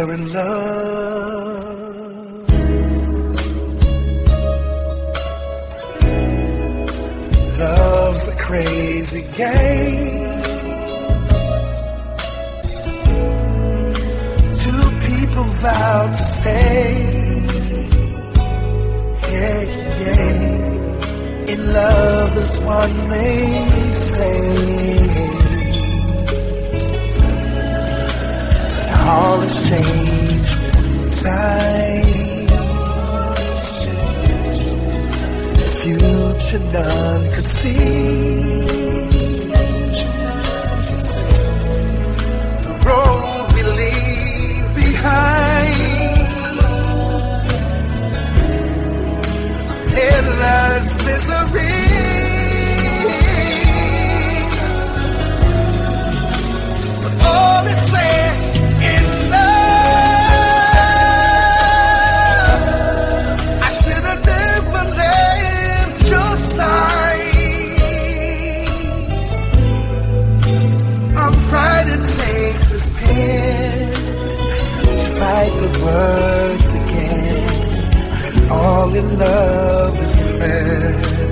you're in love. Love's a crazy game. Two people vow to stay. Yeah, yeah. In love is one they say. All has changed with time. The future none could see. The road we leave behind, endless misery. But all is fair. Fight the words again. All in love is fair.